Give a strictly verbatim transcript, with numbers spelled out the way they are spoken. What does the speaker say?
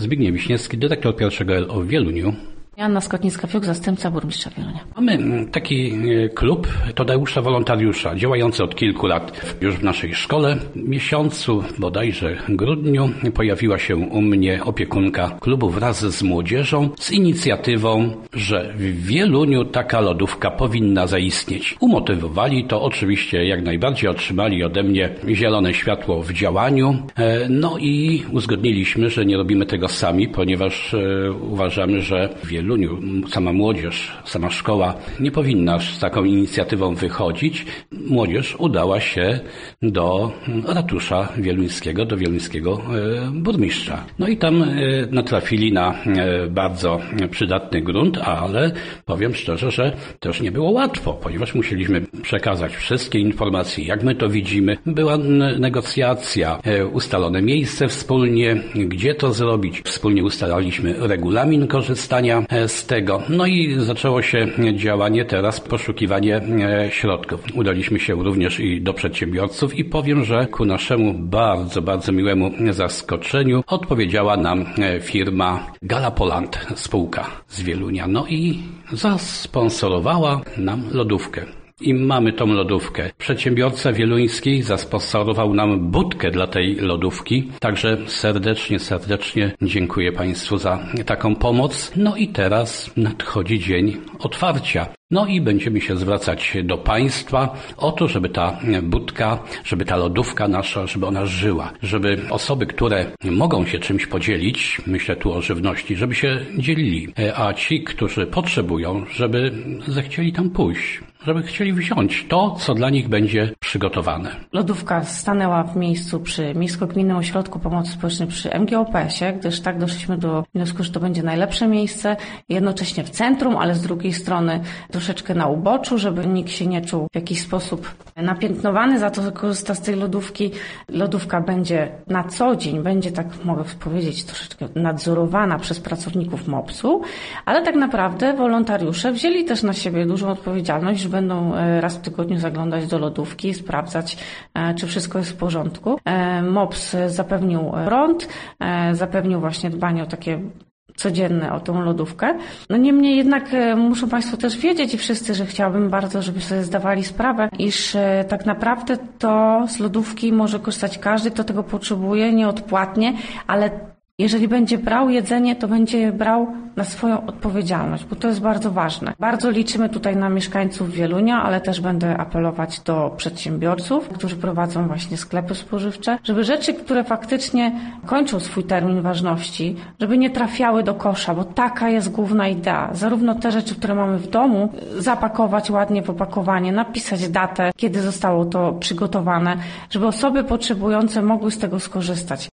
Zbigniew Wiśniewski, dyrektor pierwszego L O w Wieluniu. Joanna Skotnicka-Fiuk, zastępca burmistrza Wielunia. Mamy taki klub Tadeusza Wolontariusza, działający od kilku lat już w naszej szkole. W miesiącu bodajże grudniu pojawiła się u mnie opiekunka klubu wraz z młodzieżą z inicjatywą, że w Wieluniu taka lodówka powinna zaistnieć. Umotywowali to oczywiście jak najbardziej, otrzymali ode mnie zielone światło w działaniu. No i uzgodniliśmy, że nie robimy tego sami, ponieważ uważamy, że w Wieluniu sama młodzież, sama szkoła nie powinna z taką inicjatywą wychodzić. Młodzież udała się do ratusza wieluńskiego, do wieluńskiego burmistrza. No i tam natrafili na bardzo przydatny grunt, ale powiem szczerze, że też nie było łatwo, ponieważ musieliśmy przekazać wszystkie informacje, jak my to widzimy. Była negocjacja, ustalone miejsce wspólnie, gdzie to zrobić. Wspólnie ustalaliśmy regulamin korzystania z tego. No i zaczęło się działanie teraz, poszukiwanie środków. Udaliśmy się również i do przedsiębiorców i powiem, że ku naszemu bardzo, bardzo miłemu zaskoczeniu odpowiedziała nam firma Galapoland, spółka z Wielunia. No i zasponsorowała nam lodówkę. I mamy tą lodówkę. Przedsiębiorca wieluński zasponsorował nam budkę dla tej lodówki. Także serdecznie, serdecznie dziękuję Państwu za taką pomoc. No i teraz nadchodzi dzień otwarcia. No i będziemy się zwracać do Państwa o to, żeby ta budka, żeby ta lodówka nasza, żeby ona żyła. Żeby osoby, które mogą się czymś podzielić, myślę tu o żywności, żeby się dzielili. A ci, którzy potrzebują, żeby zechcieli tam pójść. Żeby chcieli wziąć to, co dla nich będzie przygotowane. Lodówka stanęła w miejscu przy Miejsko-Gminnym Ośrodku Pomocy Społecznej przy M G O P S-ie, gdyż tak doszliśmy do wniosku, że to będzie najlepsze miejsce, jednocześnie w centrum, ale z drugiej strony troszeczkę na uboczu, żeby nikt się nie czuł w jakiś sposób napiętnowany za to, że korzysta z tej lodówki. Lodówka będzie na co dzień, będzie tak mogę powiedzieć troszeczkę nadzorowana przez pracowników mopsu, ale tak naprawdę wolontariusze wzięli też na siebie dużą odpowiedzialność, że będą raz w tygodniu zaglądać do lodówki, sprawdzać, czy wszystko jest w porządku. mops zapewnił prąd, zapewnił właśnie dbanie o takie codzienne o tą lodówkę. No niemniej jednak muszą Państwo też wiedzieć i wszyscy, że chciałabym bardzo, żeby sobie zdawali sprawę, iż tak naprawdę to z lodówki może korzystać każdy, kto tego potrzebuje, nieodpłatnie, ale jeżeli będzie brał jedzenie, to będzie brał na swoją odpowiedzialność, bo to jest bardzo ważne. Bardzo liczymy tutaj na mieszkańców Wielunia, ale też będę apelować do przedsiębiorców, którzy prowadzą właśnie sklepy spożywcze, żeby rzeczy, które faktycznie kończą swój termin ważności, żeby nie trafiały do kosza, bo taka jest główna idea. Zarówno te rzeczy, które mamy w domu, zapakować ładnie w opakowanie, napisać datę, kiedy zostało to przygotowane, żeby osoby potrzebujące mogły z tego skorzystać.